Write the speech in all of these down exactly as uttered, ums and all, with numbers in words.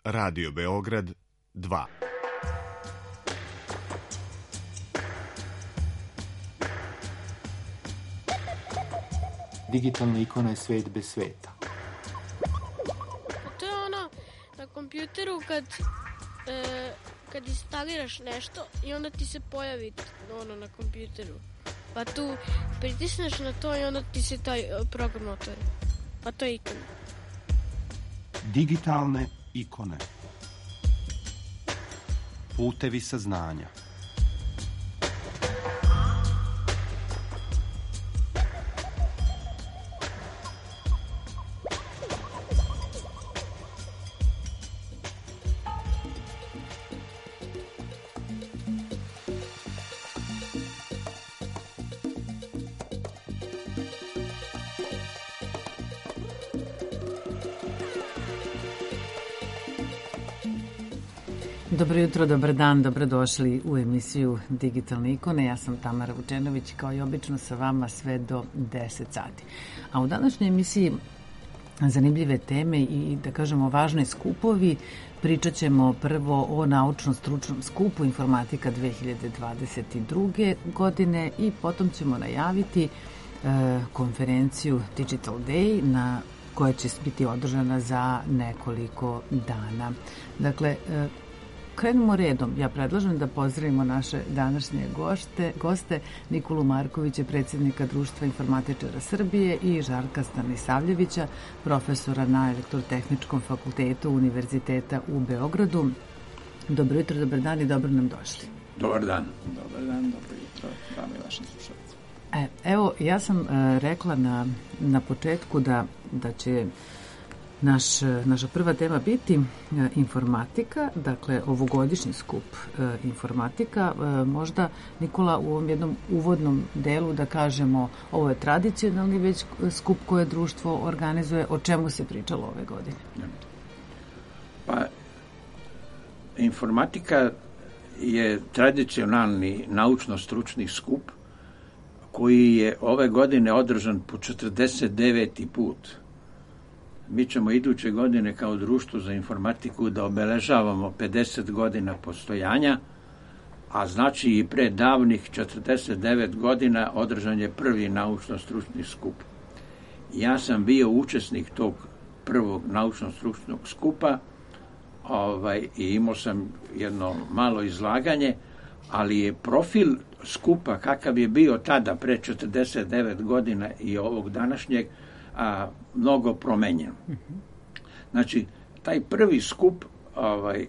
Radio Beograd dva. Digitalna ikona je svet bez sveta. To je ono na kompjuteru kad, e, kad instaliraš nešto i onda ti se pojavi ono na kompjuteru. Pa tu pritisneš na to i onda ti se taj program otvori. Pa to je ikona. Digitalne ikone. Putevi saznanja. Dobro jutro, dobar dan, dobrodošli u emisiju Digitalne ikone. Ja sam Tamara Vučenović, kao i obično sa vama sve do deset sati. A u današnjoj emisiji zanimljive teme i, da kažemo, važni skupovi. Pričat ćemo prvo o naučno-stručnom skupu Informatika dve hiljade dvadeset druge. godine i potom ćemo najaviti e, konferenciju Digital Day na koja će biti održana za nekoliko dana. Dakle, e, krenemo redom. Ja predlažem da pozdravimo naše današnje gošte, goste Nikolu Markovića, predsjednika Društva informatičara Srbije, i Žarka Stanisavljevića, profesora na Elektrotehničkom fakultetu Univerziteta u Beogradu. Dobro jutro, dobar dan i dobro nam došli. Dobar dan. Dobar dan, dobro jutro, dame i vašim slušalcima. E, evo, ja sam e, rekla na, na početku da, da će Naš, naša prva tema biti e, informatika, dakle ovogodišnji skup e, informatika. E, možda, Nikola, u ovom jednom uvodnom delu da kažemo, ovo je tradicionalni već skup koje društvo organizuje, o čemu se pričalo ove godine? Pa, informatika je tradicionalni naučno-stručni skup koji je ove godine održan po četrdeset deveti put. Mi ćemo iduće godine kao Društvo za informatiku da obeležavamo pedeset godina postojanja, a znači i pre davnih četrdeset devet godina održan je prvi naučno-stručni skup. Ja sam bio učesnik tog prvog naučno-stručnog skupa ovaj, i imao sam jedno malo izlaganje, ali je profil skupa kakav je bio tada pre četrdeset devet godina i ovog današnjeg a, mnogo promenjen. Znači, taj prvi skup ovaj,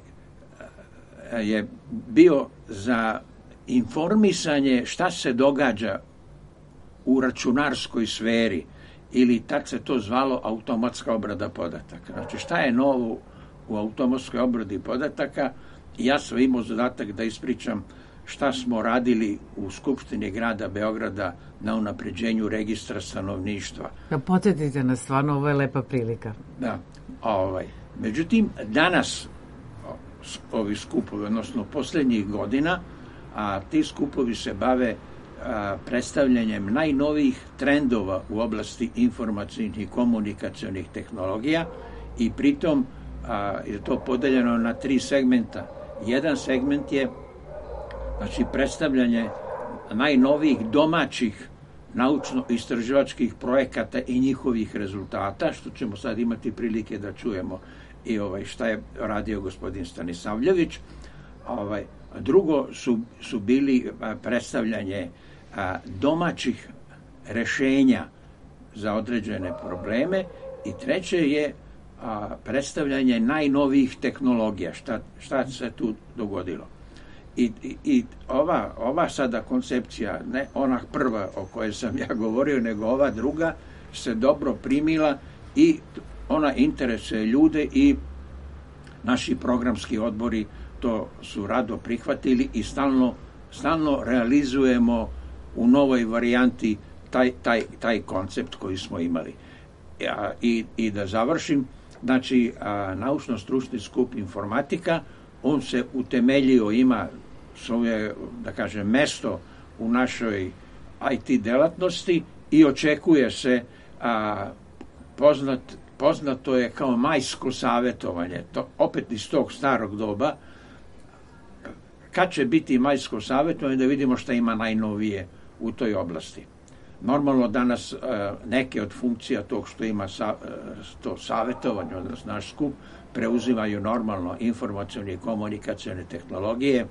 je bio za informisanje šta se događa u računarskoj sferi, ili tad se to zvalo automatska obrada podataka. Znači, šta je novo u automatskoj obradi podataka? Ja sam imao zadatak da ispričam šta smo radili u Skupštini grada Beograda na unapređenju registra stanovništva. Da podsjetite nas, stvarno, ovo je lepa prilika. Da, ovaj. Međutim, danas ovi skupovi, odnosno posljednjih godina, a ti skupovi se bave a, predstavljanjem najnovijih trendova u oblasti informacijnih i komunikacionih tehnologija i pritom a, je to podeljeno na tri segmenta. Jedan segment je znači predstavljanje najnovijih domaćih naučno-istraživačkih projekata i njihovih rezultata, što ćemo sad imati prilike da čujemo i ovaj, šta je radio gospodin Stanisavljević. Ovaj, drugo su, su bili predstavljanje a, domaćih rešenja za određene probleme i treće je a, predstavljanje najnovijih tehnologija, šta, šta se tu dogodilo. I, i, i ova, ova sada koncepcija, ne ona prva o kojoj sam ja govorio, nego ova druga se dobro primila i ona interesuje ljude i naši programski odbori to su rado prihvatili i stalno, stalno realizujemo u novoj varijanti taj, taj, taj koncept koji smo imali. Ja, i, i da završim, znači a, naučno-stručni skup informatika, on se utemeljio, ima svoje, da kažem, mesto u našoj I T delatnosti i očekuje se a, poznat, poznato je kao majsko savjetovanje, to opet iz tog starog doba. Kad će biti majsko savjetovanje, da vidimo šta ima najnovije u toj oblasti. Normalno danas neke od funkcija tog što ima sa, to savjetovanje, odnosno naš skup, preuzimaju normalno informacione i komunikacione tehnologije,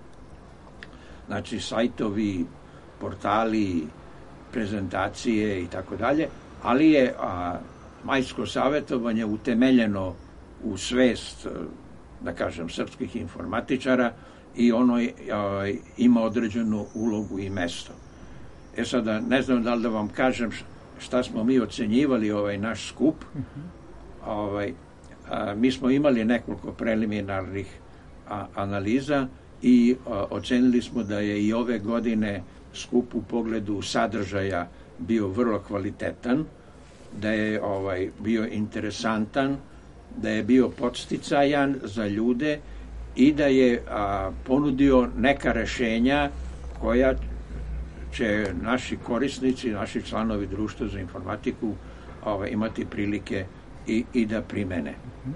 znači sajtovi, portali, prezentacije i tako dalje, ali je a, majsko savjetovanje utemeljeno u svest, da kažem, srpskih informatičara i ono je, a, ima određenu ulogu i mesto. E sada, ne znam da li da vam kažem šta smo mi ocenjivali ovaj naš skup. Uh-huh. Ovaj, a, mi smo imali nekoliko preliminarnih a, analiza i a, ocenili smo da je i ove godine skup u pogledu sadržaja bio vrlo kvalitetan, da je ovaj, bio interesantan, da je bio podsticajan za ljude i da je a, ponudio neka rešenja koja će naši korisnici, naši članovi društva za informatiku ovaj, imati prilike i, i da primene.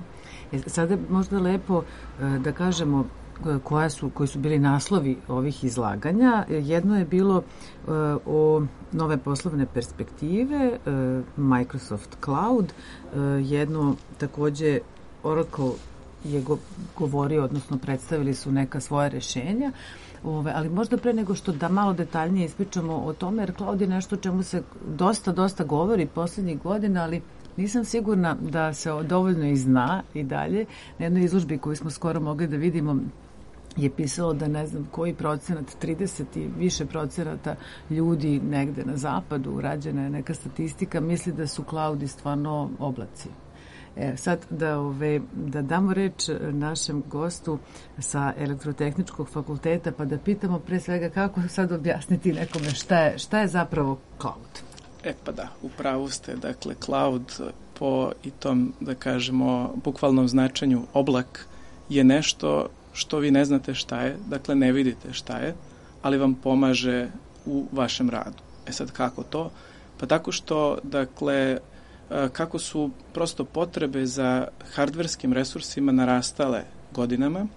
Sada je možda lepo da kažemo koja su, koji su bili naslovi ovih izlaganja. Jedno je bilo uh, o nove poslovne perspektive, uh, Microsoft Cloud, uh, jedno takođe Oracle je go, govorio, odnosno predstavili su neka svoja rešenja, Ove, ali možda pre nego što da malo detaljnije ispričamo o tome, jer cloud je nešto o čemu se dosta, dosta govori poslednjih godina, ali nisam sigurna da se dovoljno i zna i dalje. Na jednoj izložbi koju smo skoro mogli da vidimo je pisalo da ne znam koji procenat, trideset i više procenata ljudi negde na zapadu, rađena je neka statistika, misli da su cloudi stvarno oblaci. E, sad da, ove, da damo reč našem gostu sa Elektrotehničkog fakulteta, pa da pitamo pre svega kako sad objasniti nekome šta je, šta je zapravo cloud. E pa da, u pravu ste. Dakle, cloud po i tom, da kažemo, bukvalnom značenju oblak je nešto što vi ne znate šta je, dakle ne vidite šta je, ali vam pomaže u vašem radu. E sad kako to? Pa tako što, dakle, kako su prosto potrebe za hardverskim resursima narastale godinama,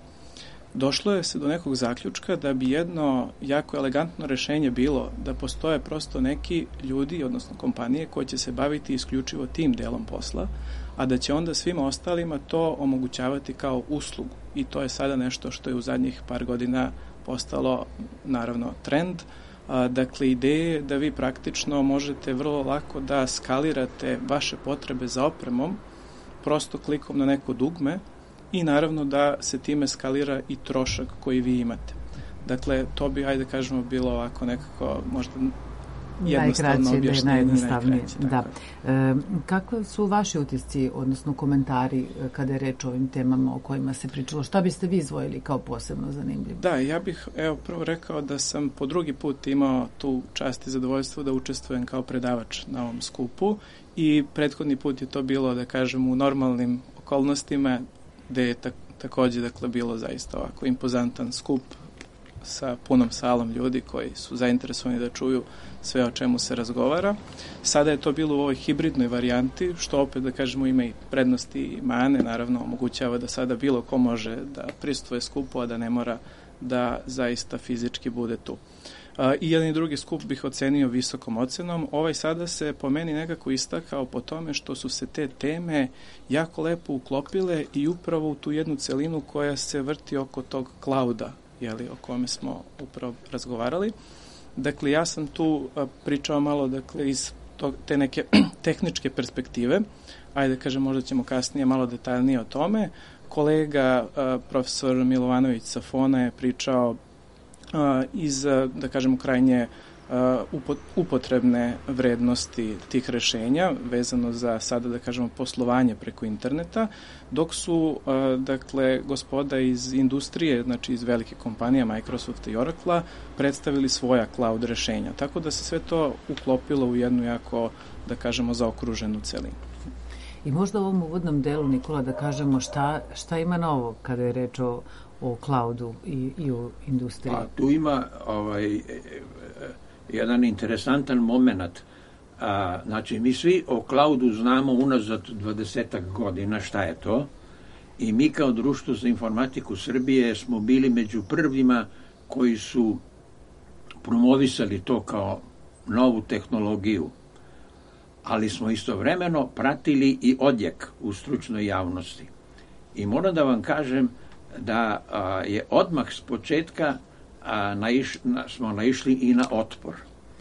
došlo je se do nekog zaključka da bi jedno jako elegantno rešenje bilo da postoje prosto neki ljudi, odnosno kompanije, koji će se baviti isključivo tim delom posla, a da će onda svima ostalima to omogućavati kao uslugu. I to je sada nešto što je u zadnjih par godina postalo, naravno, trend. Dakle, ideja je da vi praktično možete vrlo lako da skalirate vaše potrebe za opremom prosto klikom na neko dugme i naravno da se time skalira i trošak koji vi imate. Dakle, to bi, ajde kažemo, bilo ovako nekako možda jednostavno objašnjenje. Najjednostavnije, da. E, kakve su vaši utisci, odnosno komentari kada je reč o ovim temama o kojima se pričalo? Šta biste vi izdvojili kao posebno zanimljivo? Da, ja bih evo prvo rekao da sam po drugi put imao tu čast i zadovoljstvo da učestvujem kao predavač na ovom skupu i prethodni put je to bilo, da kažem, u normalnim okolnostima gde je tak, takođe dakle, bilo zaista ovako impozantan skup sa punom salom ljudi koji su zainteresovani da čuju sve o čemu se razgovara. Sada je to bilo u ovoj hibridnoj varijanti, što opet, da kažemo, ima i prednosti i mane, naravno omogućava da sada bilo ko može da prisustuje skupu, a da ne mora da zaista fizički bude tu. I jedan i drugi skup bih ocenio visokom ocenom. Ovaj sada se po meni nekako istakao po tome što su se te teme jako lepo uklopile i upravo u tu jednu celinu koja se vrti oko tog clouda, jeli, o kome smo upravo razgovarali. Dakle, ja sam tu pričao malo, dakle, iz tog, te neke tehničke perspektive. Ajde, kažem, možda ćemo kasnije malo detaljnije o tome. Kolega, profesor Milovanović sa Fona je pričao iz, da kažemo, krajnje upotrebne vrednosti tih rešenja vezano za sada, da kažemo, poslovanje preko interneta, dok su, dakle, gospoda iz industrije, znači iz velike kompanije Microsofta i Oracle-a, predstavili svoja cloud rešenja. Tako da se sve to uklopilo u jednu jako, da kažemo, zaokruženu celinu. I možda u ovom uvodnom delu, Nikola, da kažemo šta, šta ima novo kada je reč o, o cloudu i, i o industriji? A tu ima ovaj, jedan interesantan moment. A, znači, mi svi o cloudu znamo unazad dvadesetak godina šta je to i mi kao Društvo za informatiku Srbije smo bili među prvima koji su promovisali to kao novu tehnologiju, ali smo istovremeno pratili i odjek u stručnoj javnosti. I moram da vam kažem da a, je odmah s početka a, naiš, na, smo naišli i na otpor.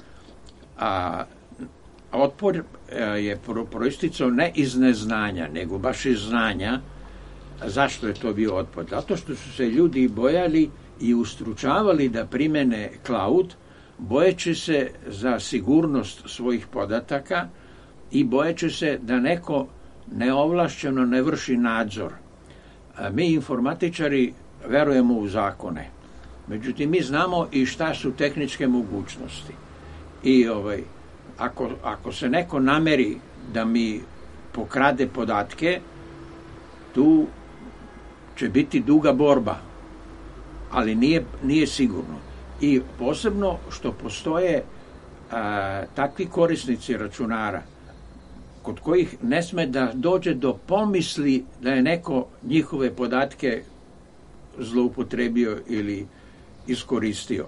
A otpor a, je pro, proisticao ne iz neznanja, nego baš iz znanja. Zašto je to bio otpor? Zato što su se ljudi bojali i ustručavali da primene cloud, bojeći se za sigurnost svojih podataka i bojeći se da neko neovlašćeno ne vrši nadzor. Mi informatičari verujemo u zakone. Međutim, mi znamo i šta su tehničke mogućnosti. I ovaj, ako, ako se neko nameri da mi pokrade podatke, tu će biti duga borba, ali nije, nije sigurno. I posebno što postoje a, takvi korisnici računara kod kojih ne sme da dođe do pomisli da je neko njihove podatke zloupotrebio ili iskoristio.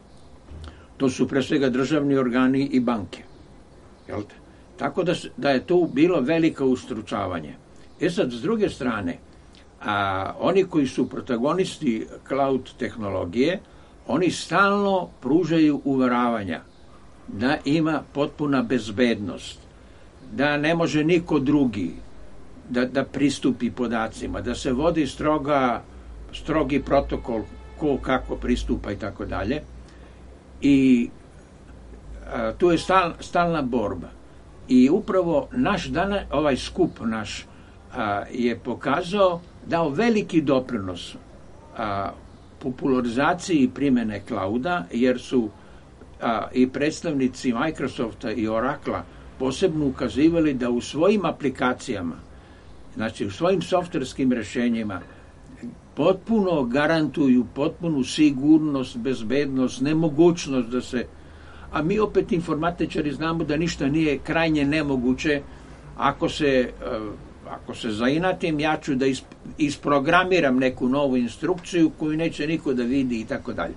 To su pre svega državni organi i banke. Jel te? Tako da, da je tu bilo veliko ustručavanje. E sad, s druge strane, a, oni koji su protagonisti cloud tehnologije, oni stalno pružaju uveravanja da ima potpuna bezbednost, da ne može niko drugi da, da pristupi podacima, da se vodi stroga, strogi protokol ko kako pristupa i tako dalje. I a, tu je stal, stalna borba. I upravo naš dana, ovaj skup naš a, je pokazao, dao veliki doprinos a, popularizaciji primjene clouda, jer su a, i predstavnici Microsofta i Oracla posebno ukazivali da u svojim aplikacijama, znači u svojim softverskim rešenjima, potpuno garantuju potpunu sigurnost, bezbednost, nemogućnost da se... A mi opet informatičari znamo da ništa nije krajnje nemoguće. Ako se, ako se zainatim, ja ću da isprogramiram neku novu instrukciju koju neće niko da vidi i tako dalje.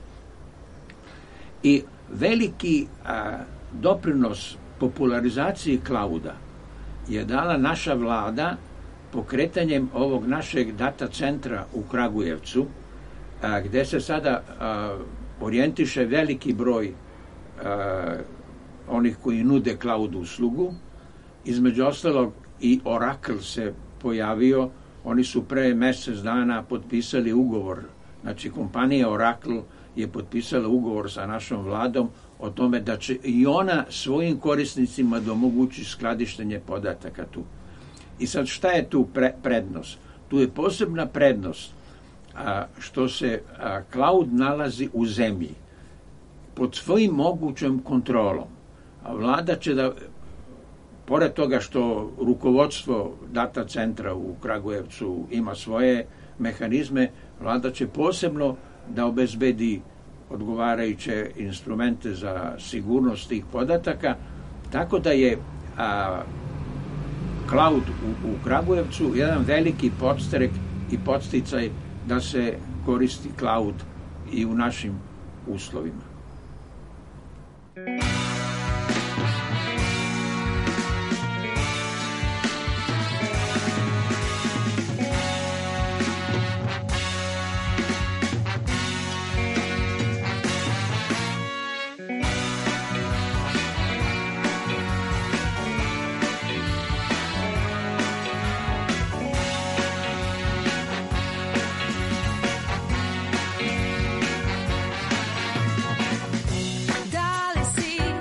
I veliki a, doprinos popularizaciji clouda je dala naša vlada pokretanjem ovog našeg data centra u Kragujevcu, a, gde se sada a, orijentiše veliki broj a, onih koji nude cloud uslugu. Između ostalog i Oracle se pojavio, oni su pre mesec dana potpisali ugovor, znači kompanija Oracle je potpisala ugovor sa našom vladom o tome da će i ona svojim korisnicima da omogući skladištenje podataka tu. I sad šta je tu pre, prednost? Tu je posebna prednost a, što se a, cloud nalazi u zemlji pod svojim mogućom kontrolom. A vlada će da, pored toga što rukovodstvo data centra u Kragujevcu ima svoje mehanizme, vlada će posebno da obezbedi odgovarajuće instrumente za sigurnost tih podataka, tako da je a, cloud u, u Kragujevcu jedan veliki podstrek i podsticaj da se koristi cloud i u našim uslovima. Da li si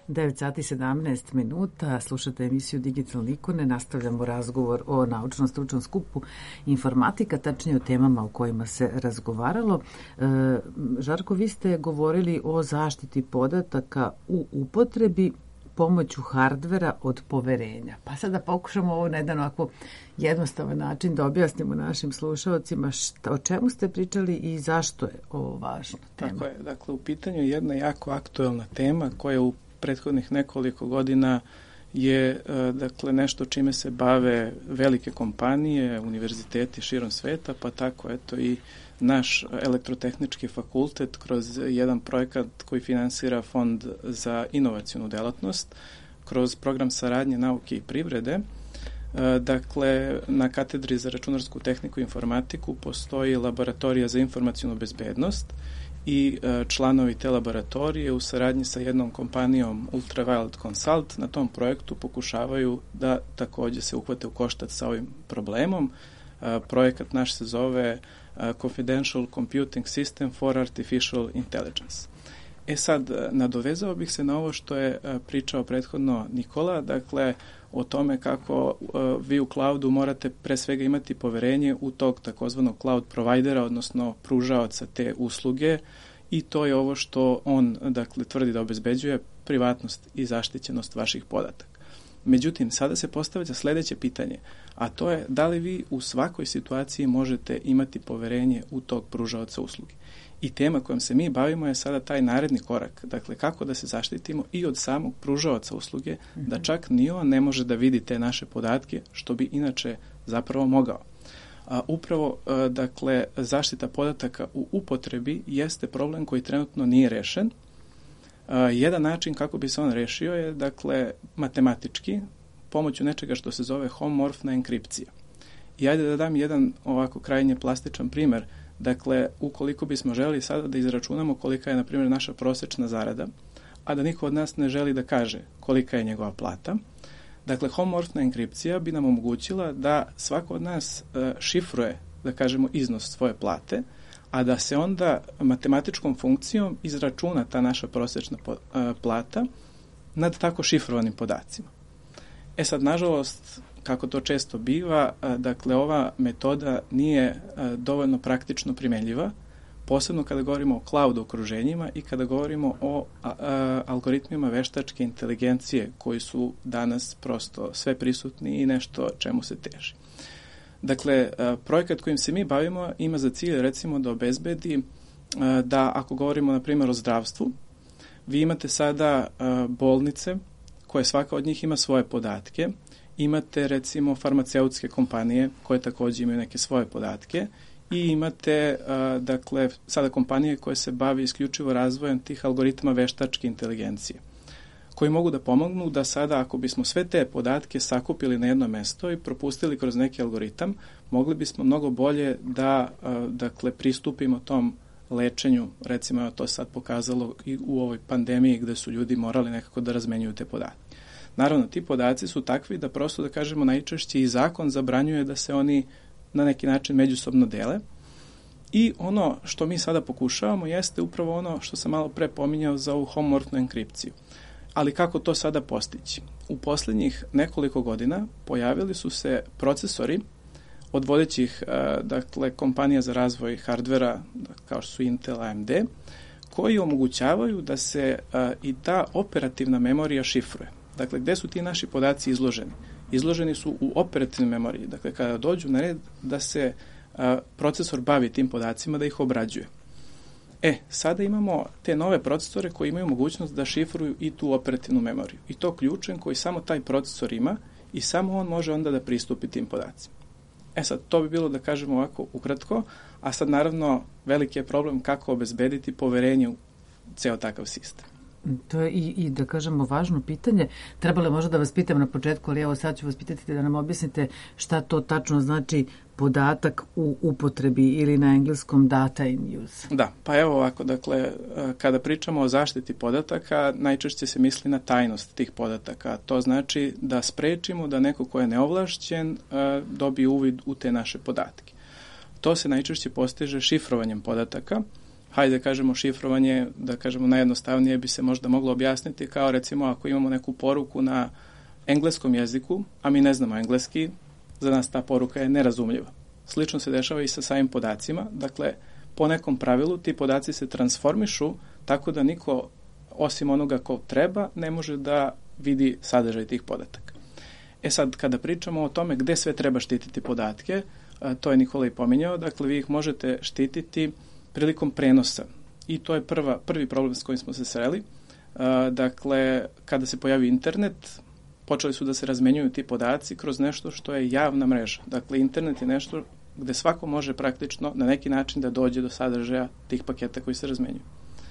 devet sati sedamnaest minuta, slušate emisiju Digitalne ikone, nastavljamo razgovor o naučno-stručnom skupu informatika, tačnije o temama o kojima se razgovaralo. E, Žarko, vi ste govorili o zaštiti podataka u upotrebi pomoću hardvera od poverenja. Pa sad da pokušamo ovo na jedan ovako jednostavan način da objasnimo našim slušalcima šta, o čemu ste pričali i zašto je ovo važna tema. Tako je. Dakle, u pitanju je jedna jako aktuelna tema koja u prethodnih nekoliko godina je dakle nešto čime se bave velike kompanije, univerziteti širom sveta, pa tako eto i naš elektrotehnički fakultet kroz jedan projekat koji finansira Fond za inovacionu delatnost, kroz program saradnje nauke i privrede. Dakle, na katedri za računarsku tehniku i informatiku postoji laboratorija za informacionu bezbednost i članovi te laboratorije u saradnji sa jednom kompanijom Ultraviolet Consult na tom projektu pokušavaju da takođe se uhvate u koštac sa ovim problemom. Projekat naš se zove Confidential Computing System for Artificial Intelligence. E sad, nadovezao bih se na ovo što je pričao prethodno Nikola, dakle, o tome kako vi u cloudu morate pre svega imati poverenje u tog takozvanog cloud providera, odnosno pružaoca te usluge, i to je ovo što on, dakle, tvrdi da obezbeđuje privatnost i zaštićenost vaših podataka. Međutim, sada se postavlja sledeće pitanje, a to je da li vi u svakoj situaciji možete imati poverenje u tog pružaoca usluge. I tema kojom se mi bavimo je sada taj naredni korak, dakle kako da se zaštitimo i od samog pružaoca usluge, da čak ni on ne može da vidi te naše podatke, što bi inače zapravo mogao. A, upravo, a, dakle, zaštita podataka u upotrebi jeste problem koji trenutno nije rešen. Uh, jedan način kako bi se on rešio je, dakle, matematički, pomoću nečega što se zove homomorfna enkripcija. I ajde da dam jedan ovako krajnje plastičan primer. Dakle, ukoliko bismo želi sada da izračunamo kolika je, na primjer, naša prosečna zarada, a da niko od nas ne želi da kaže kolika je njegova plata, dakle, homomorfna enkripcija bi nam omogućila da svako od nas uh, šifruje, da kažemo, iznos svoje plate, a da se onda matematičkom funkcijom izračuna ta naša prosječna plata nad tako šifrovanim podacima. E sad, nažalost, kako to često biva, dakle, ova metoda nije dovoljno praktično primenljiva, posebno kada govorimo o cloud okruženjima i kada govorimo o a, a, algoritmima veštačke inteligencije koji su danas prosto sve prisutni i nešto čemu se teži. Dakle, projekat kojim se mi bavimo ima za cilj, recimo, da obezbedi da, ako govorimo, na primjer, o zdravstvu, vi imate sada bolnice koje svaka od njih ima svoje podatke, imate, recimo, farmaceutske kompanije koje takođe imaju neke svoje podatke i imate, dakle, sada kompanije koje se bavi isključivo razvojem tih algoritma veštačke inteligencije, koji mogu da pomognu da sada, ako bismo sve te podatke sakupili na jedno mesto i propustili kroz neki algoritam, mogli bismo mnogo bolje da, dakle, pristupimo tom lečenju, recimo, to sad pokazalo i u ovoj pandemiji gde su ljudi morali nekako da razmenjuju te podatke. Naravno, ti podaci su takvi da prosto, da kažemo, najčešće i zakon zabranjuje da se oni na neki način međusobno dele. I ono što mi sada pokušavamo jeste upravo ono što sam malo pre pominjao za ovu homomorfnu enkripciju. Ali kako to sada postići? U poslednjih nekoliko godina pojavili su se procesori od vodećih, dakle, kompanija za razvoj hardvera, kao što su Intel, A M D, koji omogućavaju da se i ta operativna memorija šifruje. Dakle, gde su ti naši podaci izloženi? Izloženi su u operativnoj memoriji. Dakle, kada dođu na red da se procesor bavi tim podacima, da ih obrađuje. E, sada imamo te nove procesore koji imaju mogućnost da šifruju i tu operativnu memoriju. I to ključem koji samo taj procesor ima i samo on može onda da pristupi tim podacima. E sad, to bi bilo, da kažemo ovako ukratko, a sad naravno veliki je problem kako obezbediti poverenje u ceo takav sistem. To je i, i da kažemo važno pitanje. Trebalo je možda da vas pitam na početku, ali evo sad ću vas pitati da nam objasnite šta to tačno znači podatak u upotrebi ili na engleskom data in use. Da, pa evo ovako, dakle, kada pričamo o zaštiti podataka, najčešće se misli na tajnost tih podataka. To znači da sprečimo da neko ko je neovlašćen dobije uvid u te naše podatke. To se najčešće postiže šifrovanjem podataka hajde da kažemo šifrovanje, da kažemo najjednostavnije bi se možda moglo objasniti kao recimo ako imamo neku poruku na engleskom jeziku, a mi ne znamo engleski, za nas ta poruka je nerazumljiva. Slično se dešava i sa samim podacima, dakle po nekom pravilu ti podaci se transformišu tako da niko osim onoga ko treba ne može da vidi sadržaj tih podataka. E sad, kada pričamo o tome gde sve treba štititi podatke, to je Nikola i pominjao, dakle vi ih možete štititi prilikom prenosa. I to je prva, prvi problem s kojim smo se sreli. Dakle, kada se pojavi internet, počeli su da se razmenjuju ti podaci kroz nešto što je javna mreža. Dakle, internet je nešto gde svako može praktično na neki način da dođe do sadržaja tih paketa koji se razmenjuju.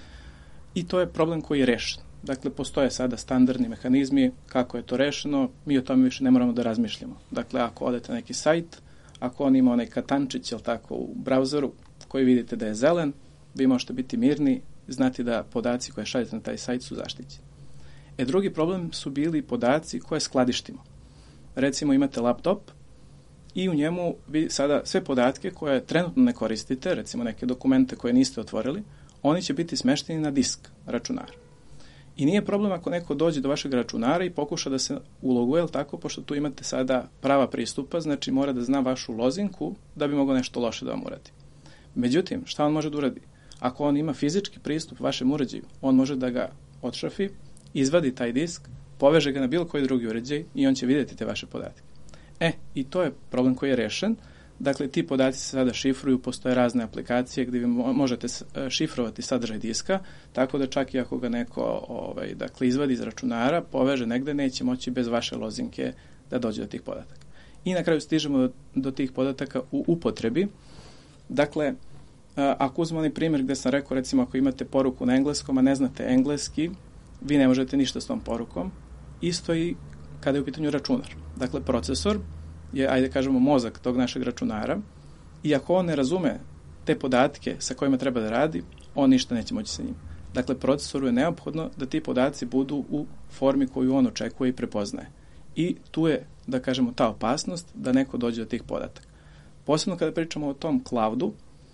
I to je problem koji je rešen. Dakle, postoje sada standardni mehanizmi kako je to rešeno, mi o tome više ne moramo da razmišljamo. Dakle, ako odete na neki sajt, ako on ima onaj katančić, jel tako, u brauzeru, koji vidite da je zelen, vi možete biti mirni, znati da podaci koje šaljete na taj sajt su zaštićeni. E, drugi problem su bili podaci koje skladištimo. Recimo, imate laptop i u njemu vi sada sve podatke koje trenutno ne koristite, recimo neke dokumente koje niste otvorili, oni će biti smešteni na disk računara. I nije problem ako neko dođe do vašeg računara i pokuša da se uloguje, tako, pošto tu imate sada prava pristupa, znači mora da zna vašu lozinku da bi mogao nešto loše da vam uradi. Međutim, šta on može da uradi? Ako on ima fizički pristup vašem uređaju, on može da ga odšrafi, izvadi taj disk, poveže ga na bilo koji drugi uređaj i on će vidjeti te vaše podatke. E, i to je problem koji je rešen. Dakle, ti podaci se sada šifruju, postoje razne aplikacije gdje vi možete šifrovati sadržaj diska, tako da čak i ako ga neko ovaj, dakle, izvadi iz računara, poveže negde, neće moći bez vaše lozinke da dođe do tih podataka. I na kraju stižemo do, do tih podataka u upotrebi. Dakle, ako uzmemo onaj primjer gdje sam rekao, recimo, ako imate poruku na engleskom, a ne znate engleski, vi ne možete ništa s tom porukom. Isto i kada je u pitanju računar. Dakle, procesor je, ajde kažemo, mozak tog našeg računara i ako on ne razume te podatke sa kojima treba da radi, on ništa neće moći sa njim. Dakle, procesoru je neophodno da ti podaci budu u formi koju on očekuje i prepoznaje. I tu je, da kažemo, ta opasnost da neko dođe do tih podataka. Posebno kada pričamo o tom cloudu,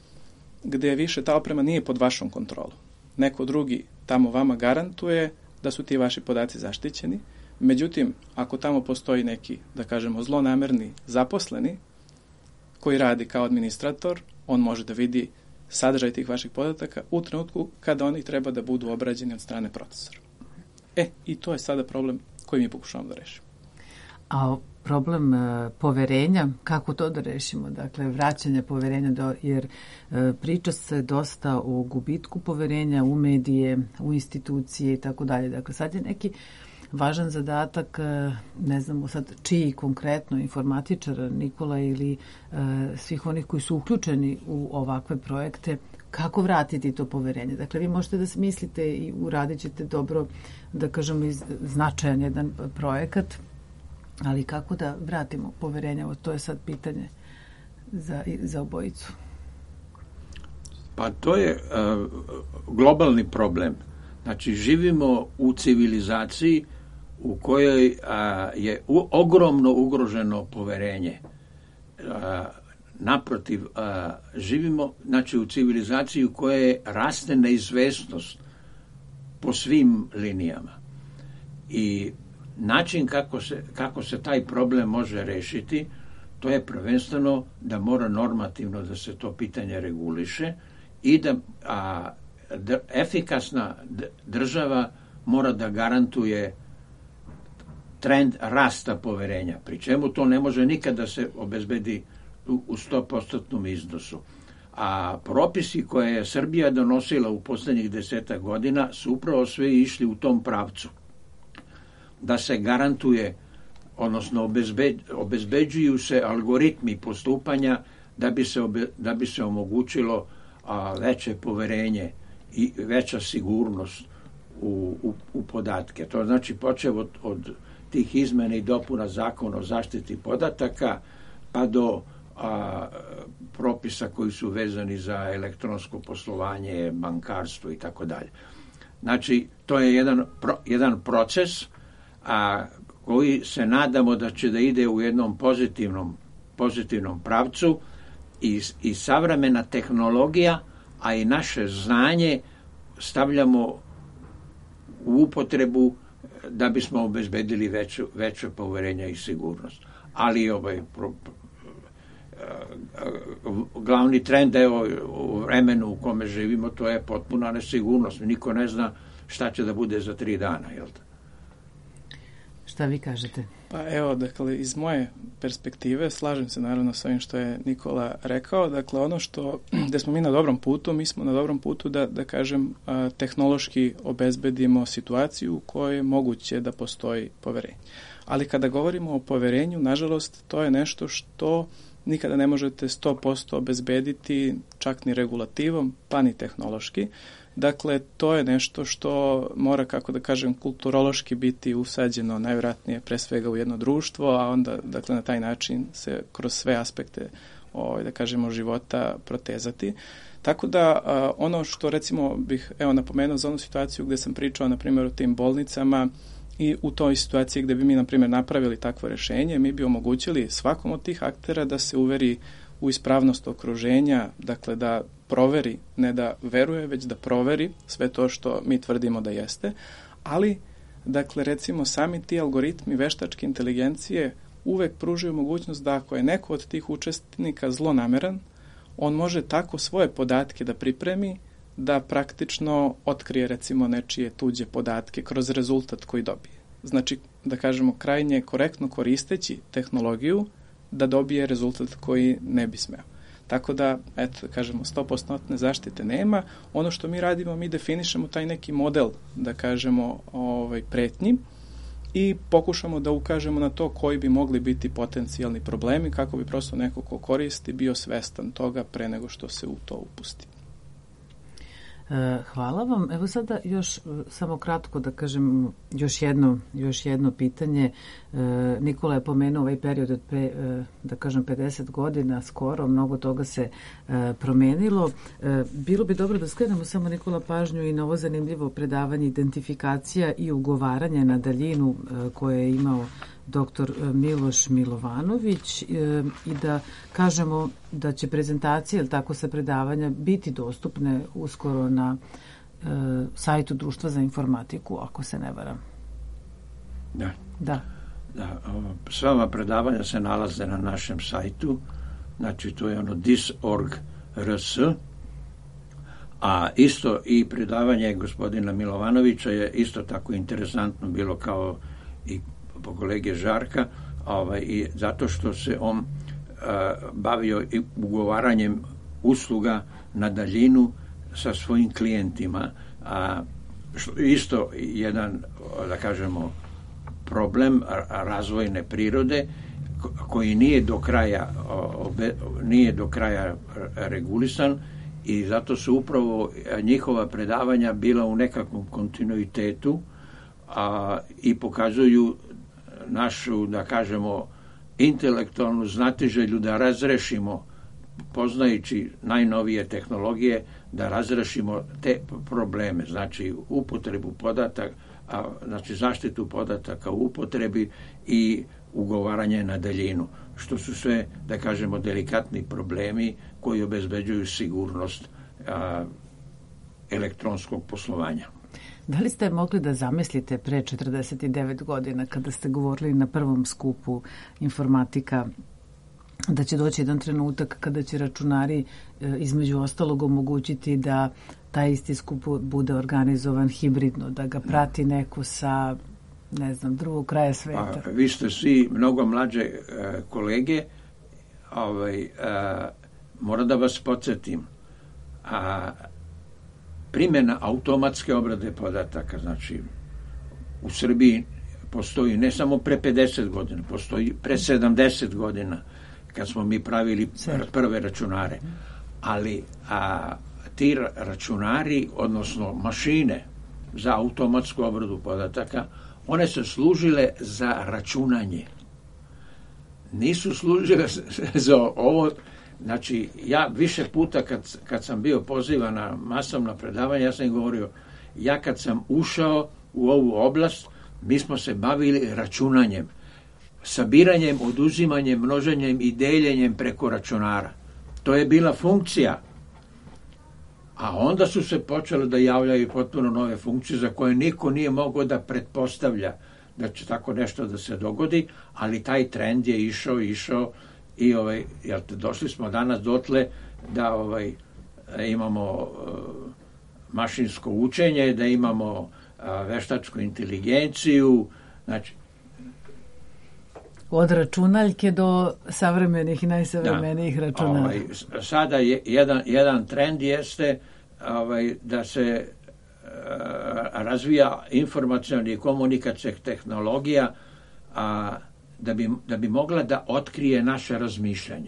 gde više ta oprema nije pod vašom kontrolom. Neko drugi tamo vama garantuje da su ti vaši podaci zaštićeni. Međutim, ako tamo postoji neki, da kažemo, zlonamerni zaposleni koji radi kao administrator, on može da vidi sadržaj tih vaših podataka u trenutku kada oni treba da budu obrađeni od strane procesora. E, i to je sada problem koji mi pokušavamo da rešimo. A problem e, poverenja, kako to da rešimo? Dakle, vraćanje poverenja, do, jer e, priča se dosta o gubitku poverenja u medije, u institucije i tako dalje. Dakle, sad je neki važan zadatak, ne znamo sad čiji konkretno, informatičara, Nikola ili e, svih onih koji su uključeni u ovakve projekte, kako vratiti to poverenje. Dakle, vi možete da smislite i uradit ćete dobro, da kažemo, značajan jedan projekat, ali kako da vratimo poverenje? To je sad pitanje za, za obojicu. Pa to je uh, globalni problem. Znači, živimo u civilizaciji u kojoj a, je u, ogromno ugroženo poverenje. A, naprotiv, a, živimo znači, u civilizaciji u kojoj raste neizvesnost po svim linijama. I način kako se, kako se taj problem može rešiti, to je prvenstveno da mora normativno da se to pitanje reguliše i da a, d- efikasna d- država mora da garantuje trend rasta poverenja, pri čemu to ne može nikada da se obezbedi u, u sto posto iznosu. A propisi koje je Srbija donosila u poslednjih deseta godina su upravo sve išli u tom pravcu. Da se garantuje, odnosno obezbeđ, obezbeđuju se algoritmi postupanja da bi se, obe, da bi se omogućilo a, veće poverenje i veća sigurnost u, u, u podatke. To znači počev od, od tih izmena i dopuna zakona o zaštiti podataka pa do a, propisa koji su vezani za elektronsko poslovanje, bankarstvo i tako dalje. Znači, to je jedan, pro, jedan proces a, koji se nadamo da će da ide u jednom pozitivnom, pozitivnom pravcu i, i savremena tehnologija, a i naše znanje stavljamo u upotrebu da bismo obezbedili veće, veće poverenje i sigurnost. Ali ovaj pro, glavni trend evo, u vremenu u kome živimo, to je potpuna nesigurnost. Niko ne zna šta će da bude za tri dana, jel da? Šta vi kažete? Pa evo, dakle, iz moje perspektive, slažem se naravno s ovim što je Nikola rekao, dakle, ono što, gde smo mi na dobrom putu, mi smo na dobrom putu da, da kažem, tehnološki obezbedimo situaciju u kojoj je moguće da postoji poverenje. Ali kada govorimo o poverenju, nažalost, to je nešto što nikada ne možete sto posto obezbediti čak ni regulativom, pa ni tehnološki. Dakle, to je nešto što mora, kako da kažem, kulturološki biti usađeno najvjerojatnije pre svega u jedno društvo, a onda, dakle, na taj način se kroz sve aspekte, ovaj, da kažemo, života protezati. Tako da, a, ono što, recimo, bih, evo, napomenuo za onu situaciju gde sam pričao, na primjer, o tim bolnicama i u toj situaciji gde bi mi, na primjer, napravili takvo rešenje, mi bi omogućili svakom od tih aktera da se uveri u ispravnost okruženja, dakle da proveri, ne da veruje, već da proveri sve to što mi tvrdimo da jeste, ali, dakle, recimo, sami ti algoritmi veštačke inteligencije uvek pružaju mogućnost da ako je neko od tih učesnika zlonameran, on može tako svoje podatke da pripremi da praktično otkrije, recimo, nečije tuđe podatke kroz rezultat koji dobije. Znači, da kažemo, krajnje korektno koristeći tehnologiju da dobije rezultat koji ne bi smeo. Tako da, eto, kažemo, sto posto zaštite nema. Ono što mi radimo, mi definišemo taj neki model, da kažemo, ovaj, pretnji i pokušamo da ukažemo na to koji bi mogli biti potencijalni problemi, kako bi prosto neko ko koristi bio svestan toga pre nego što se u to upusti. Hvala vam. Evo sada još samo kratko da kažem još jedno, još jedno pitanje. Nikola je pomenuo ovaj period od pre, da kažem, pedeset godina skoro, mnogo toga se promenilo. Bilo bi dobro da skrenemo samo, Nikola, pažnju i na ovo zanimljivo predavanje identifikacija i ugovaranja na daljinu koje je imao doktor Miloš Milovanović i da kažemo da će prezentacije, ili tako, sa predavanja biti dostupne uskoro na e, sajtu Društva za informatiku, ako se ne varam. Da. Da. Da, sva ova predavanja se nalaze na našem sajtu, znači to je ono dis tačka org tačka r s, a isto i predavanje gospodina Milovanovića je isto tako interesantno bilo kao i po kolege Žarka, ovaj, i zato što se on a, bavio i ugovaranjem usluga na daljinu sa svojim klijentima, a što isto jedan, da kažemo, problem razvojne prirode koji nije do kraja obe, nije do kraja regulisan i zato su upravo njihova predavanja bila u nekakvom kontinuitetu, a, i pokazuju našu, da kažemo, intelektualnu znatiželju da razrešimo, poznajući najnovije tehnologije, da razrešimo te probleme, znači upotrebu podataka, a, znači zaštitu podataka u upotrebi i ugovaranje na daljinu, što su sve, da kažemo, delikatni problemi koji obezbeđuju sigurnost a, elektronskog poslovanja. Da li ste mogli da zamislite pre četrdeset devet godina, kada ste govorili na prvom skupu informatika, da će doći jedan trenutak kada će računari e, između ostalog omogućiti da taj isti skup bude organizovan hibridno, da ga prati neko sa, ne znam, drugog kraja sveta? Pa, vi ste svi mnogo mlađe e, kolege, ovaj, e, moram da vas podsjetim, a primjena automatske obrade podataka, znači u Srbiji postoji ne samo pre pedeset godina, postoji pre sedamdeset godina, kad smo mi pravili prve računare, ali a, ti računari, odnosno mašine za automatsku obradu podataka, one su služile za računanje. Nisu služile za ovo. Znači, ja više puta kad, kad sam bio pozivan na masovna predavanja, ja sam govorio, ja kad sam ušao u ovu oblast, mi smo se bavili računanjem, sabiranjem, oduzimanjem, množenjem i deljenjem preko računara. To je bila funkcija A onda su se počele da javljaju potpuno nove funkcije za koje niko nije mogao da pretpostavlja da će tako nešto da se dogodi, ali taj trend je išao, išao i ovaj, jel te, došli smo danas dotle da ovaj, imamo uh, mašinsko učenje, da imamo uh, veštačku inteligenciju, znači od računaljke do savremenih i najsavremenijih da, računara. Ovaj, sada je, jedan, jedan trend jeste ovaj, da se uh, razvija informaciona i komunikacijska tehnologija a, da, bi, da bi mogla da otkrije naše razmišljanje.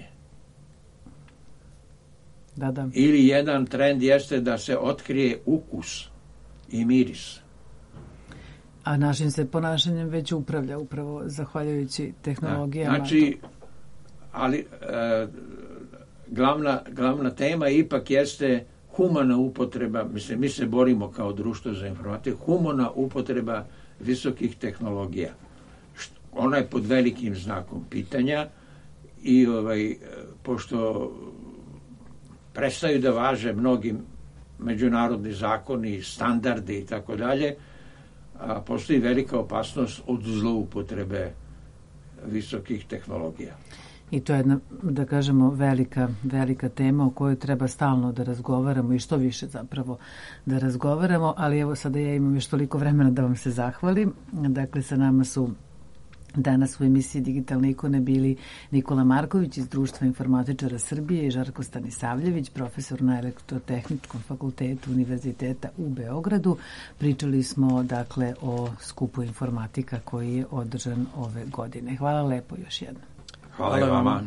Da, da. Ili jedan trend jeste da se otkrije ukus i miris. A našim se ponašanjem već upravlja upravo zahvaljujući tehnologijama. Da, znači, ali e, glavna, glavna tema ipak jeste humana upotreba, mislim, mi se borimo kao društvo za informatiku, humana upotreba visokih tehnologija. Ona je pod velikim znakom pitanja i ovaj, pošto prestaju da važe mnogi međunarodni zakoni, standardi i tako dalje, a postoji velika opasnost od zloupotrebe visokih tehnologija. I to je jedna, da kažemo, velika, velika tema o kojoj treba stalno da razgovaramo i što više zapravo da razgovaramo, ali evo sada ja imam još toliko vremena da vam se zahvalim. Dakle, sa nama su danas u emisiji Digitalne ikone bili Nikola Marković iz Društva informatičara Srbije i Žarko Stanisavljević, profesor na Elektrotehničkom fakultetu Univerziteta u Beogradu. Pričali smo dakle o skupu informatika koji je održan ove godine. Hvala lepo još jednom. Hvala, Hvala vama.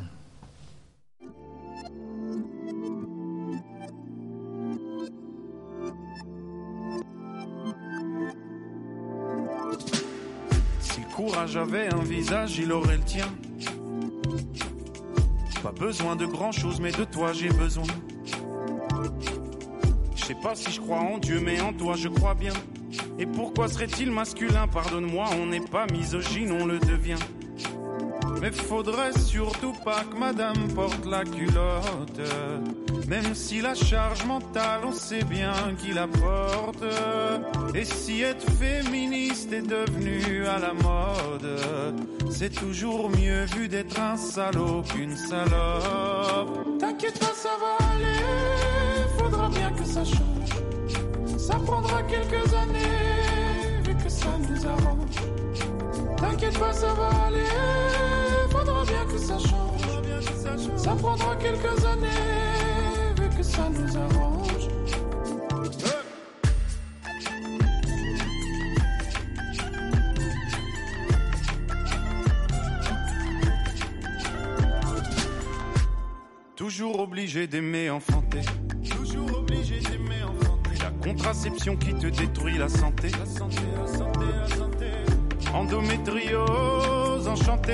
Courage avait un visage, il aurait le tien. Pas besoin de grand chose, mais de toi j'ai besoin. Je sais pas si je crois en Dieu, mais en toi je crois bien. Et pourquoi serait-il masculin? Pardonne-moi, on n'est pas misogyne, on le devient. Mais faudrait surtout pas que madame porte la culotte. Même si la charge mentale, on sait bien qui la porte. Et si être féministe est devenu à la mode, c'est toujours mieux vu d'être un salaud qu'une salope. T'inquiète pas, ça va aller, faudra bien que ça change. Ça prendra quelques années, vu que ça nous arrange. T'inquiète pas, ça va aller, faudra bien que ça change. Ça prendra quelques années, vu que ça nous arrange. Toujours obligé d'aimer enfanter. Toujours obligé d'aimer enfanter. La contraception qui te détruit la santé. La santé, la santé, la santé. Endométriose enchantée.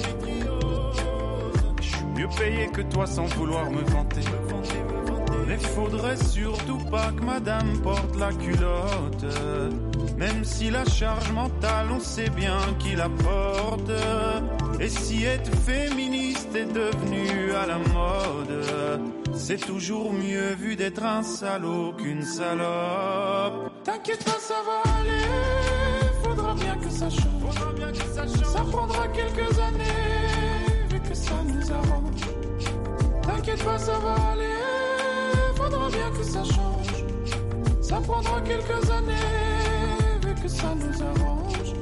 Je suis mieux payé que toi sans vouloir me vanter. Mais faudrait surtout pas que madame porte la culotte. Même si la charge mentale, on sait bien qui la porte. Et si être féministe est devenu à la mode, c'est toujours mieux vu d'être un salaud qu'une salope. T'inquiète pas, ça va aller, faudra bien que ça change. Faudra bien que ça change. Ça prendra quelques années, vu que ça nous arrange. T'inquiète pas, ça va aller, faudra bien que ça change. Ça prendra quelques années, vu que ça nous arrange.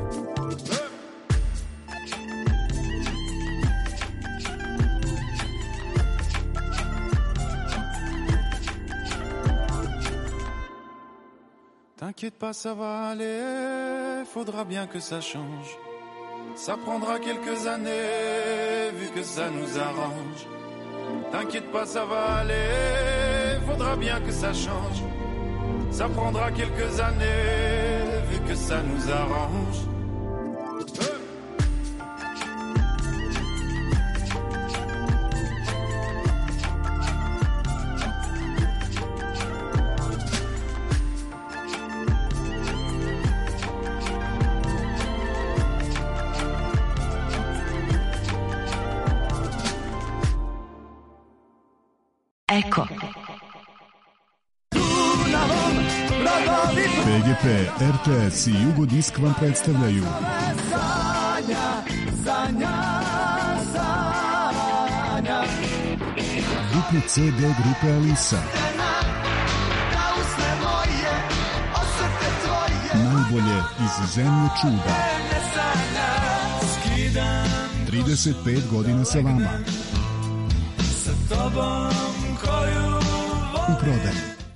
T'inquiète pas, ça va aller, faudra bien que ça change. Ça prendra quelques années, vu que ça nous arrange. T'inquiète pas, ça va aller, faudra bien que ça change. Ça prendra quelques années, vu que ça nous arrange. Eko. B G P, R T S i Jugodisk vam predstavljaju dupli C D grupe Alisa. Najbolje iz zemlje čuda. trideset pet godina sa vama. U prodaju.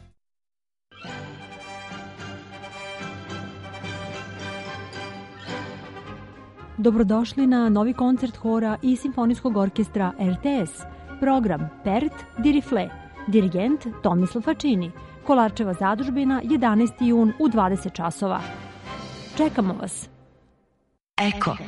Dobrodošli na novi koncert hora i simfonijskog orkestra R T S. Program Pert di Rifle. Dirigent Tomislav Fačini. Kolarčeva zadužbina, jedanaesti jun u dvadeset časova. Čekamo vas. Eko.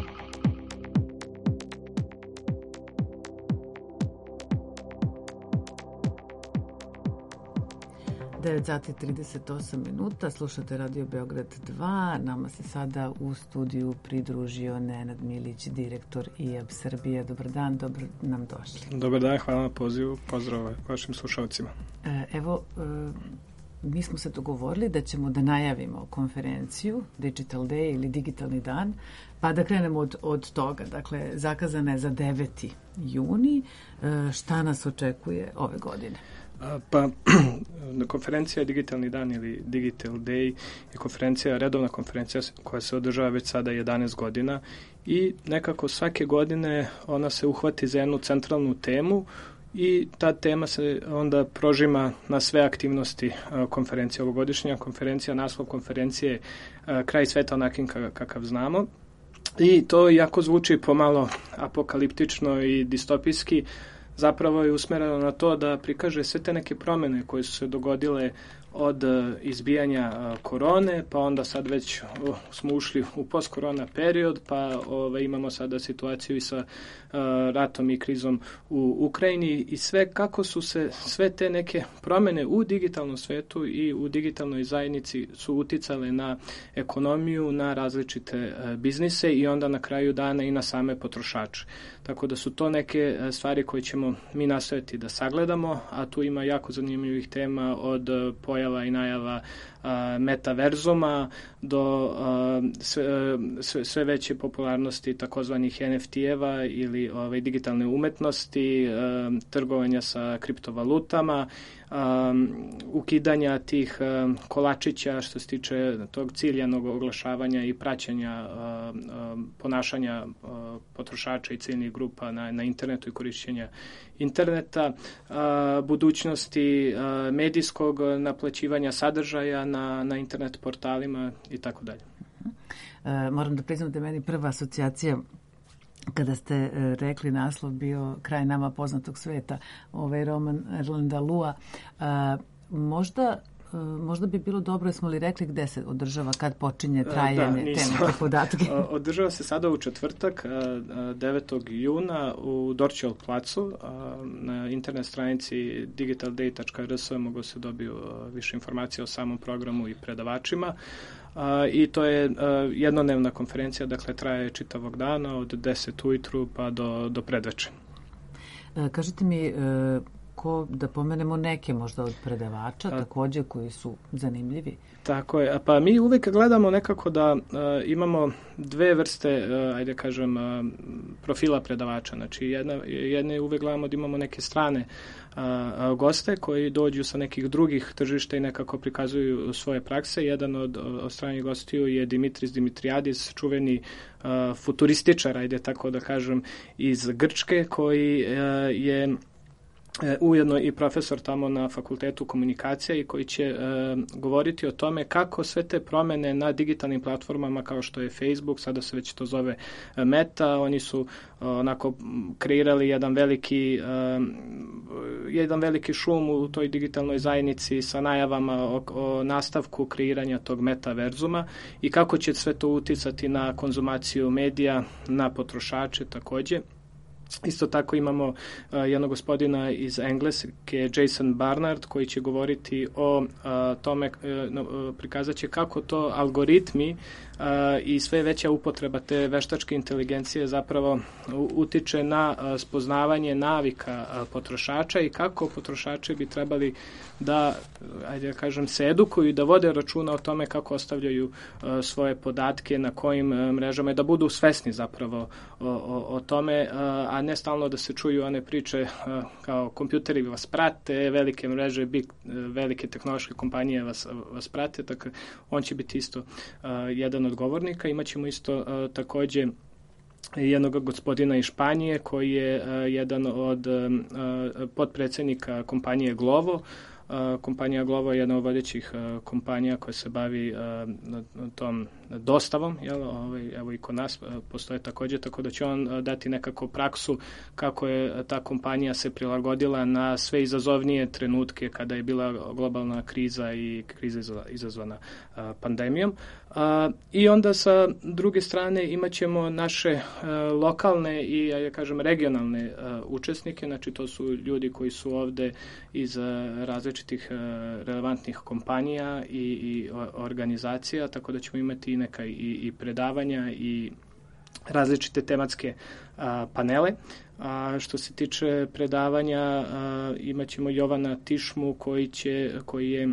devet sati trideset osam minuta, slušate Radio Beograd dva, nama se sada u studiju pridružio Nenad Milić, direktor I A B Srbije. Dobar dan, dobro nam došli. Dobar dan, hvala na pozivu, pozdrav vašim slušalcima. Evo, mi smo se dogovorili da ćemo da najavimo konferenciju Digital Day ili Digitalni dan, pa da krenemo od, od toga. Dakle, zakazana je za deveti juni. Šta nas očekuje ove godine? Pa, konferencija Digitalni dan ili Digital Day je konferencija, redovna konferencija koja se održava već sada jedanaest godina i nekako svake godine ona se uhvati za jednu centralnu temu i ta tema se onda prožima na sve aktivnosti konferencije ovogodišnja. Konferencija, naslov konferencije Kraj sveta onakim kakav znamo. I to iako zvuči pomalo apokaliptično i distopijski, zapravo je usmereno na to da prikaže sve te neke promene koje su se dogodile od izbijanja korone, pa onda sad već oh, smo ušli u post-korona period, pa ove, imamo sada situaciju i sa uh, ratom i krizom u Ukrajini i sve kako su se sve te neke promene u digitalnom svetu i u digitalnoj zajednici su uticale na ekonomiju, na različite uh, biznise i onda na kraju dana i na same potrošače. Tako da su to neke uh, stvari koje ćemo mi nastojati da sagledamo, a tu ima jako zanimljivih tema od uh, pojava i najava uh, metaverzuma do uh, sve, sve, sve veće popularnosti takozvanih N F T-eva ili ovaj, digitalne umetnosti, uh, trgovanja sa kriptovalutama, um, ukidanja tih um, kolačića što se tiče tog ciljanog oglašavanja i praćenja uh, um, ponašanja uh, potrošača i ciljnih grupa na, na internetu i korišćenja interneta, uh, budućnosti uh, medijskog naplaćivanja sadržaja na, na internet portalima i tako dalje. E, moram da priznam da je meni prva asocijacija kada ste e, rekli naslov bio Kraj nama poznatog sveta, ovaj roman Erlanda Lua. E, možda Možda bi bilo dobro, jesmo li rekli gde se održava, kad počinje trajanje te neke podatke? Održava se sada u četvrtak, devetog juna u Dorćol placu. Na internet stranici digital day tačka r s mogu se dobiju više informacije o samom programu i predavačima. I to je jednodnevna konferencija, dakle traje čitavog dana od deset ujutru pa do, do predveče. Kažite mi, ko, da pomenemo neke možda od predavača, A, takođe koji su zanimljivi. Tako je, pa mi uvek gledamo nekako da uh, imamo dve vrste, uh, ajde kažem, uh, profila predavača. Znači jedna, jedne uvek gledamo da imamo neke strane uh, goste koji dođu sa nekih drugih tržišta i nekako prikazuju svoje prakse. Jedan od, od stranih gostiju je Dimitris Dimitriadis, čuveni uh, futurističar, ajde tako da kažem, iz Grčke, koji uh, je ujedno i profesor tamo na fakultetu komunikacija i koji će e, govoriti o tome kako sve te promene na digitalnim platformama kao što je Facebook, sada se već to zove Meta, oni su e, onako kreirali jedan veliki e, jedan veliki šum u toj digitalnoj zajednici sa najavama o, o nastavku kreiranja tog metaverzuma i kako će sve to uticati na konzumaciju medija, na potrošače takođe. Isto tako imamo uh, jednog gospodina iz Engleske, Jason Barnard, koji će govoriti o uh, tome, uh, prikazat će kako to algoritmi uh, i sve veća upotreba te veštačke inteligencije zapravo utiče na uh, spoznavanje navika uh, potrošača i kako potrošači bi trebali da, ajde da kažem, se edukuju i da vode računa o tome kako ostavljaju uh, svoje podatke, na kojim uh, mrežama i da budu svesni zapravo o, o, o tome, uh, a ne stalno da se čuju one priče uh, kao kompjuteri vas prate, velike mreže, big, uh, velike tehnološke kompanije vas, vas prate, tako on će biti isto uh, jedan od govornika. Imaćemo isto uh, takođe jednog gospodina iz Španije koji je uh, jedan od um, uh, potpredsednika kompanije Glovo. Uh, kompanija Glovo je jedna od vodećih uh, kompanija koja se bavi uh, na, na tom dostavom, jel, ovaj, evo i kod nas uh, postoje takođe, tako da će on uh, dati nekako praksu kako je ta kompanija se prilagodila na sve izazovnije trenutke kada je bila globalna kriza i kriza izazvana uh, pandemijom. Uh, I onda sa druge strane imat ćemo naše uh, lokalne i, ja kažem, regionalne uh, učesnike, znači to su ljudi koji su ovde iz uh, različitih uh, relevantnih kompanija i, i organizacija, tako da ćemo imati neka i, i predavanja i različite tematske a, panele. A, što se tiče predavanja, a, imat ćemo Jovana Tišmu koji, će, koji je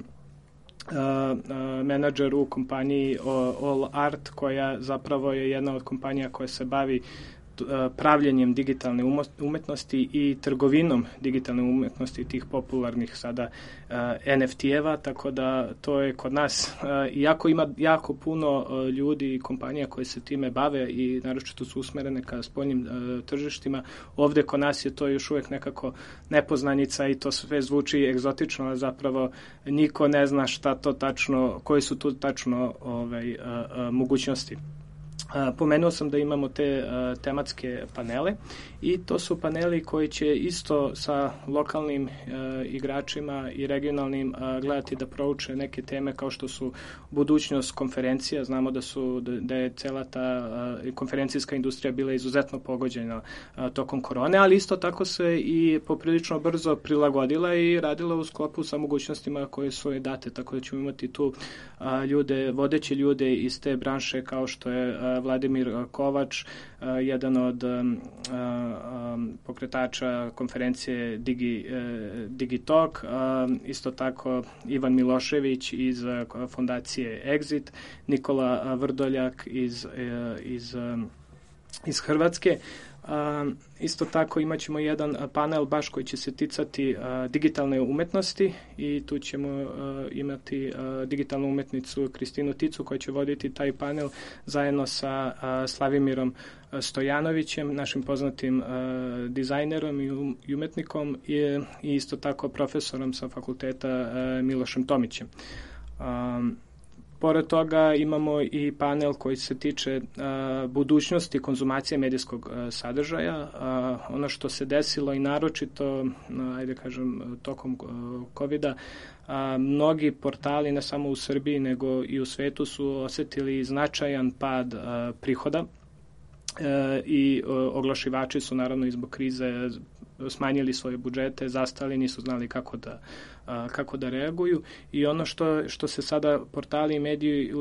a, a, menadžer u kompaniji All Art, koja zapravo je jedna od kompanija koja se bavi pravljenjem digitalne umetnosti i trgovinom digitalne umetnosti tih popularnih sada uh, en ef te-eva, tako da to je kod nas, uh, iako ima jako puno uh, ljudi i kompanija koje se time bave i naročito su usmerene ka spoljnim uh, tržištima, ovde kod nas je to još uvek nekako nepoznanica i to sve zvuči egzotično, a zapravo niko ne zna šta to tačno, koji su tu tačno ovaj, uh, uh, mogućnosti. Uh, pomenuo sam da imamo te uh, tematske panele i to su paneli koji će isto sa lokalnim uh, igračima i regionalnim uh, gledati da prouče neke teme kao što su budućnost konferencija. Znamo da su da, da je cela ta uh, konferencijska industrija bila izuzetno pogođena uh, tokom korone, ali isto tako se i poprilično brzo prilagodila i radila u sklopu sa mogućnostima koje su je date, tako da ćemo imati tu uh, ljude, vodeće ljude iz te branše kao što je uh, Vladimir Kovač, uh, jedan od um, um, pokretača konferencije Digi, uh, Digitalk, uh, isto tako Ivan Milošević iz uh, fondacije Exit, Nikola Vrdoljak iz, uh, iz, um, iz Hrvatske. Uh, isto tako imat ćemo jedan panel baš koji će se ticati uh, digitalne umetnosti i tu ćemo uh, imati uh, digitalnu umetnicu Kristinu Ticu koja će voditi taj panel zajedno sa uh, Slavimirom Stojanovićem, našim poznatim uh, dizajnerom i, um, i umetnikom i, i isto tako profesorom sa fakulteta uh, Milošem Tomićem. Um, Pored toga imamo i panel koji se tiče uh, budućnosti konzumacije medijskog uh, sadržaja. Uh, ono što se desilo i naročito, uh, ajde kažem, tokom uh, kovida, uh, mnogi portali, ne samo u Srbiji, nego i u svetu su osetili značajan pad uh, prihoda uh, i uh, oglašivači su naravno i zbog krize smanjili svoje budžete, zastali, nisu znali kako da a, kako da reaguju i ono što što se sada portali i mediji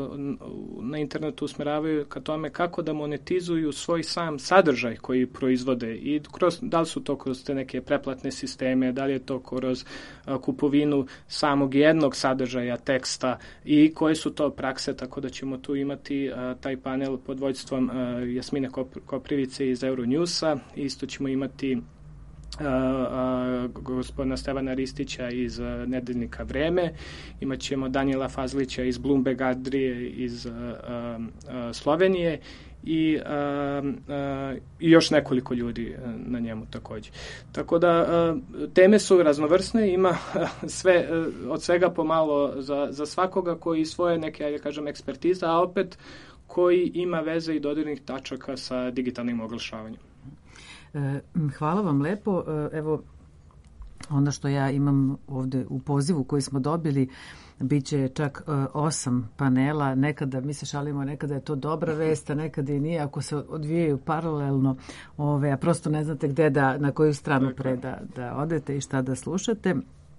na internetu usmeravaju ka tome kako da monetizuju svoj sam sadržaj koji proizvode i kroz, da li su to kroz te neke preplatne sisteme, da li je to kroz a, kupovinu samog jednog sadržaja teksta i koje su to prakse, tako da ćemo tu imati a, taj panel pod vođstvom a, Jasmine Koprivice iz Euronewsa, isto ćemo imati Uh, uh, gospodina Stevana Ristića iz uh, nedeljnika Vreme, imat ćemo Danijela Fazlića iz Bloomberg Adrije iz uh, uh, Slovenije i, uh, uh, i još nekoliko ljudi uh, na njemu takođe. Tako da uh, teme su raznovrsne, ima uh, sve, uh, od svega pomalo za, za svakoga koji svoje neke, ja kažem, ekspertiza, a opet koji ima veze i dodirnih tačaka sa digitalnim oglašavanjem. Hvala vam lepo. Evo, Ono što ja imam ovde u pozivu koji smo dobili, biće čak uh, osam panela, nekada, mi se šalimo, nekada je to dobra vest, a nekada i nije, ako se odvijaju paralelno, ove, a prosto ne znate gde da, na koju stranu pre da, da odete i šta da slušate.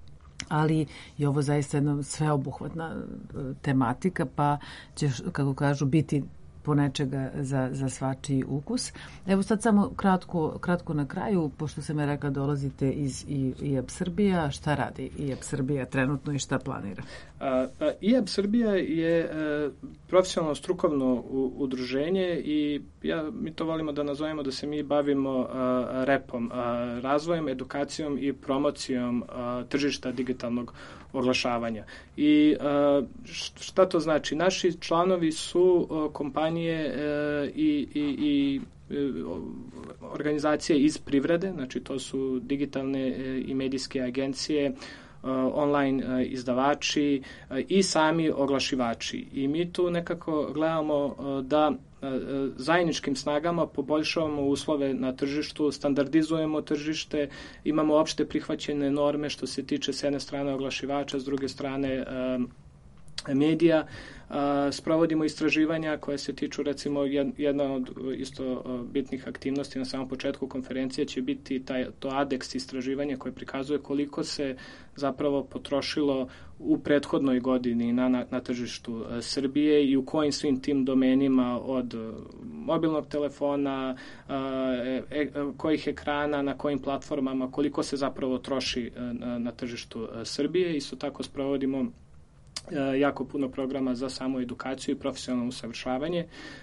Ali je ovo zaista jedna sveobuhvatna tematika, pa će, kako kažu, biti ponečega za, za svačiji ukus. Evo sad samo kratko, kratko na kraju, pošto sam je rekla dolazite iz I A B Srbija, šta radi I A B Srbija trenutno i šta planira? I A B Srbija je profesionalno strukovno udruženje i ja, mi to volimo da nazovemo da se mi bavimo repom, razvojem, edukacijom i promocijom tržišta digitalnog oglašavanja. I šta to znači? Naši članovi su kompanije i, i, i organizacije iz privrede, znači to su digitalne i medijske agencije, online izdavači i sami oglašivači. I mi tu nekako gledamo da zajedničkim snagama poboljšavamo uslove na tržištu, standardizujemo tržište, imamo opšte prihvaćene norme što se tiče s jedne strane oglašivača, s druge strane medija. Sprovodimo istraživanja koje se tiču, recimo, jedna od isto bitnih aktivnosti na samom početku konferencije će biti taj, to ADEX istraživanje koje prikazuje koliko se zapravo potrošilo u prethodnoj godini na, na, na tržištu Srbije i u kojim svim tim domenima od mobilnog telefona, e, kojih ekrana, na kojim platformama, koliko se zapravo troši na, na tržištu Srbije. Isto tako sprovodimo jako puno programa za samu edukaciju i profesionalno usavršavanje,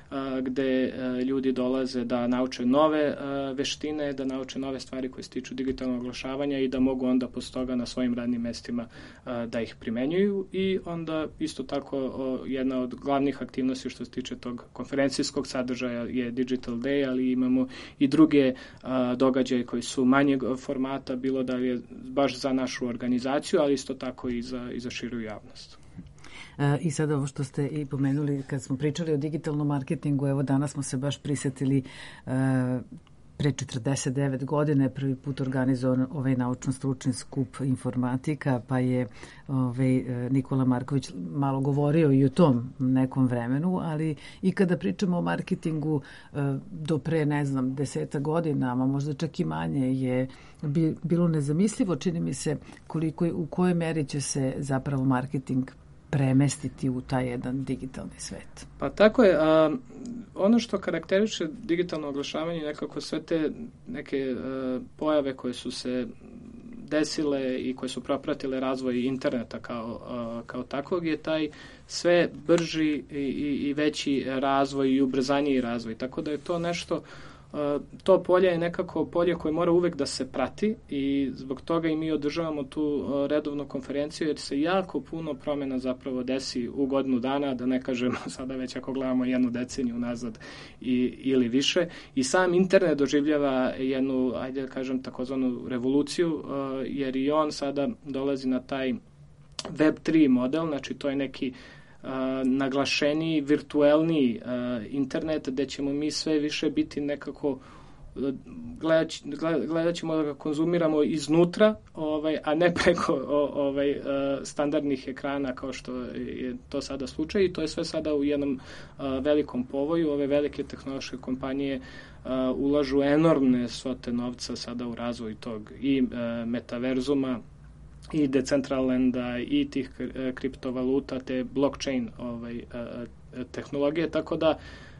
gde ljudi dolaze da nauče nove veštine, da nauče nove stvari koje se tiču digitalnog oglašavanja i da mogu onda posle toga na svojim radnim mestima da ih primenjuju. I onda isto tako jedna od glavnih aktivnosti što se tiče tog konferencijskog sadržaja je Digital Day, ali imamo i druge događaje koji su manjeg formata, bilo da je baš za našu organizaciju, ali isto tako i za, i za širu javnost. I sad ovo što ste i pomenuli, kad smo pričali o digitalnom marketingu, evo danas smo se baš prisetili uh, pre četrdeset devet godine prvi put organizovan ovaj naučno-stručni skup informatika, pa je ovaj, Nikola Marković malo govorio i o tom nekom vremenu, ali i kada pričamo o marketingu do pre, ne znam, deseta godina, a možda čak i manje, je bilo nezamislivo, čini mi se, koliko, u kojoj meri će se zapravo marketing premestiti u taj jedan digitalni svet. Pa tako je. A, ono što karakteriše digitalno oglašavanje nekako sve te neke a, pojave koje su se desile i koje su propratile razvoj interneta kao, a, kao takvog je taj sve brži i, i, i veći razvoj i ubrzaniji razvoj. Tako da je to nešto to polje je nekako polje koje mora uvek da se prati i zbog toga i mi održavamo tu redovnu konferenciju jer se jako puno promjena zapravo desi u godinu dana, da ne kažemo sada već ako gledamo jednu deceniju nazad i, ili više. I sam internet doživljava jednu, ajde da kažem, takozvanu revoluciju jer i on sada dolazi na taj web tri model, znači to je neki Uh, naglašeniji, virtuelniji uh, internet, gde ćemo mi sve više biti nekako uh, gledat, gledat ćemo da ga konzumiramo iznutra, ovaj, a ne preko o, ovaj, uh, standardnih ekrana kao što je to sada slučaj i to je sve sada u jednom uh, velikom povoju. Ove velike tehnološke kompanije uh, ulažu enormne svote novca sada u razvoj tog i uh, metaverzuma i Decentralanda i tih kriptovaluta, te blockchain ovaj, tehnologije, tako da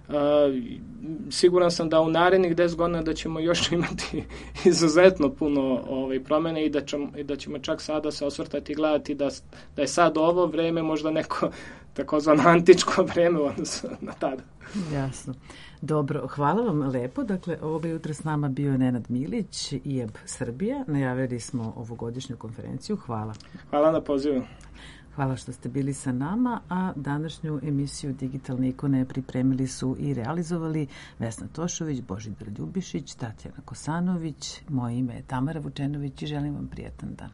siguran sam da u narednih deset godina da ćemo još imati izuzetno puno ovaj, promene i da ćemo, i da ćemo čak sada se osvrtati i gledati da, da je sad ovo vreme možda neko takozvano antičko vreme u odnosu na tada. Jasno. Dobro, hvala vam lepo. Dakle, ovoga jutra s nama bio je Nenad Milić, I A B Srbija. Najavili smo ovogodišnju konferenciju. Hvala. Hvala na pozivu. Hvala što ste bili sa nama, a današnju emisiju Digitalne ikone pripremili su i realizovali Vesna Tošović, Božidar Ljubišić, Tatjana Kosanović, moje ime je Tamara Vučenović i želim vam prijetan dan.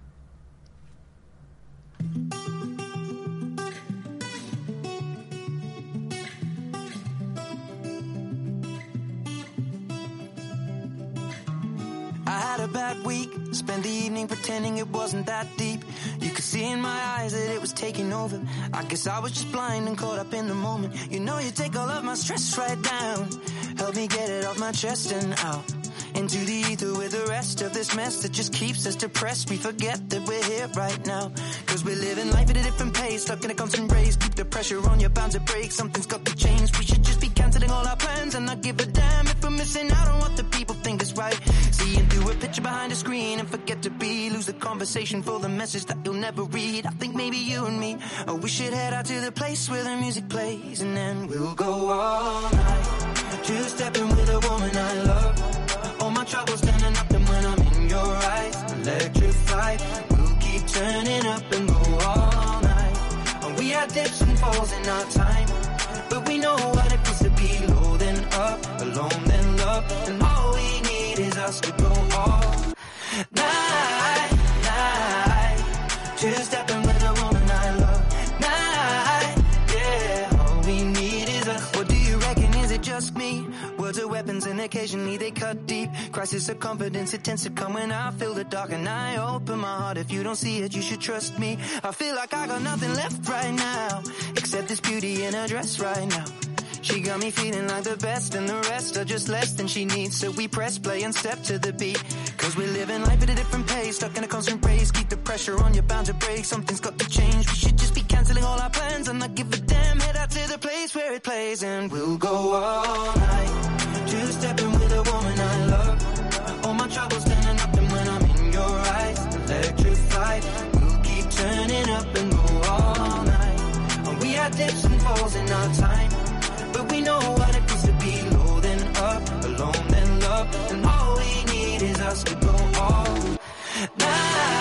I had a bad week, spent the evening pretending it wasn't that deep. You could see in my eyes that it was taking over. I guess I was just blind and caught up in the moment. You know you take all of my stress right down. Help me get it off my chest and out into the ether with the rest of this mess that just keeps us depressed. We forget that we're here right now, cause we're living life at a different pace, stuck in a constant race. Keep the pressure on, you're bound to break. Something's got to change. We should just be cancelling all our plans and not give a damn if we're missing out on what the people think is right. Seeing through a picture behind a screen and forget to be. Lose the conversation for the message that you'll never read. I think maybe you and me, oh, we should head out to the place where the music plays, and then we'll go all night, two-stepping with a woman I love. All my troubles standing up, and when I'm in your eyes, electrified. We'll keep turning up and go all night. And we had dips and falls in our time, but we know what it feels to be low then up, alone then love. And all we need is us to go all night, night. Just stepping with a woman I love. Night, yeah. All we need is us. What do you reckon? Is it just me? Words are weapons and occasionally they cut deep. Crisis of confidence, it tends to come when I feel the dark and I open my heart. If you don't see it, you should trust me. I feel like I got nothing left right now except this beauty in her dress right now. She got me feeling like the best, and the rest are just less than she needs. So we press play and step to the beat, cause we're living life at a different pace, stuck in a constant race. Keep the pressure on, you're bound to break. Something's got to change. We should just be cancelling all our plans and not give a damn. Head out to the place where it plays, and we'll go all night, two-stepping with a woman I love. All my troubles standing up, and when I'm in your eyes, electrified. We'll keep turning up and go all night. And we had dips and falls in our time, but we know what it feels to be low then up, alone then love. And all we need is us to go all night.